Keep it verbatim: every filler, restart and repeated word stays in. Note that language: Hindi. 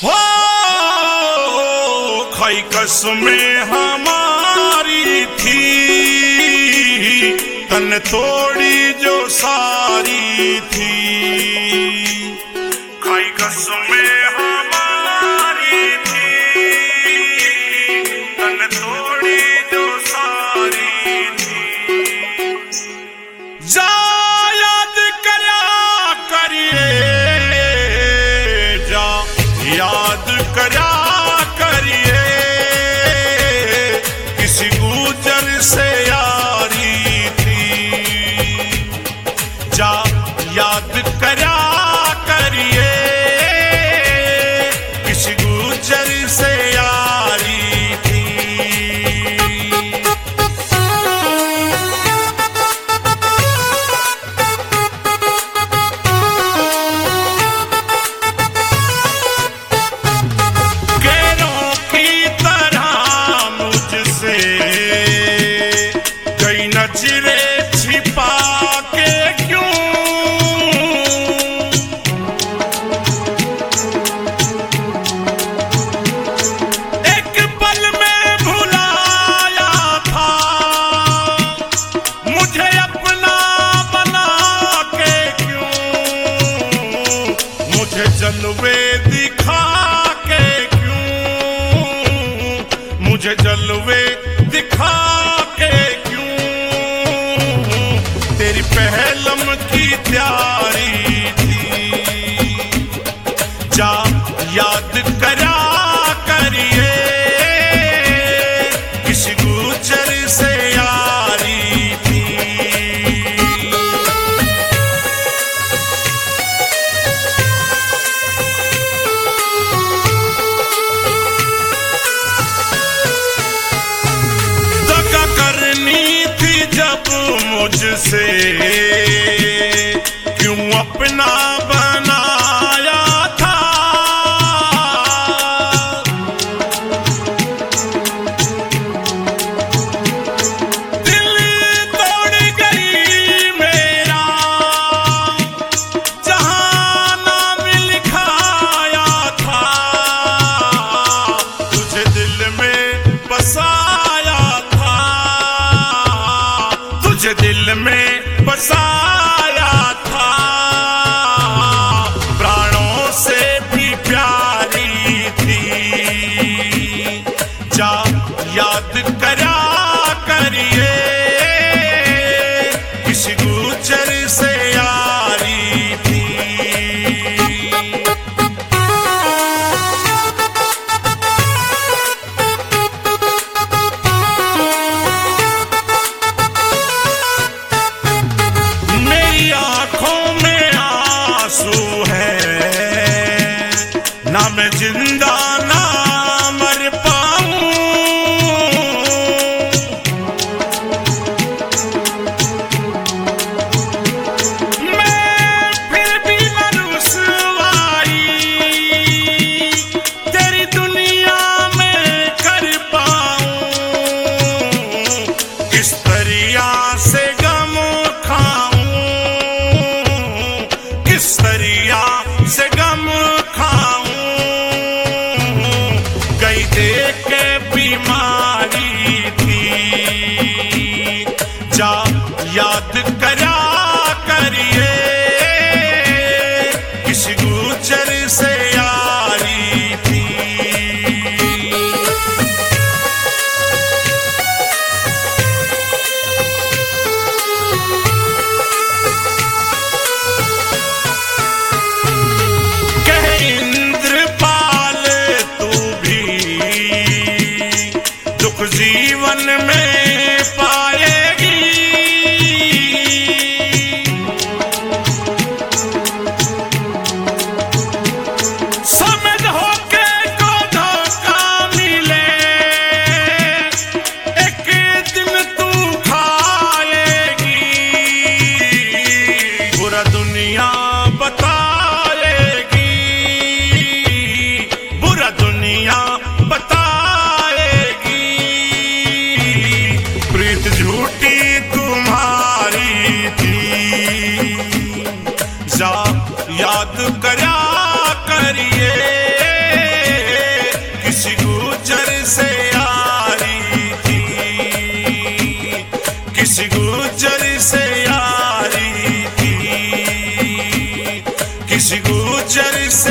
हो खाई कसमें हमारी थी, तन तोड़ी जो सारी थी। खाई कसमें हमारी थी, तन तोड़ी जो सारी थी। जा याद करया करिए, जा याद करया करिए, किसी गुजर से यारी थी। जा याद करया करिए, किसी गुजर से यारी थी। नजरे छिपा के क्यों, एक पल में भुलाया था मुझे अपना बना के क्यों। मुझे जलवे दिखा के क्यों, मुझे जलवे दिखा के क्यों। तेरी पहलम की प्यारी थी। जा याद करा करिए, किसी गुजर से यारी थी। दगा करनी थी जब मुझसे, क्यों अपना बनाया था। दिल तोड़ गई मेरा, जहां नाम लिखाया था। तुझे दिल में बसाया था, तुझे दिल में बसाया था। प्राणों से भी प्यारी थी। जा याद करा करिए, किसी गुजर से यारी थी। आंखों में आंसू है, ना मैं जिंदा ना मर पाऊं। मैं फिर भी न रुसवाई तेरी दुनिया में कर पाऊं। किस दरिया से गम खाऊं, किस दरिया से गम खाऊं। किसी गुजर से यारी थी, किसी गुजर से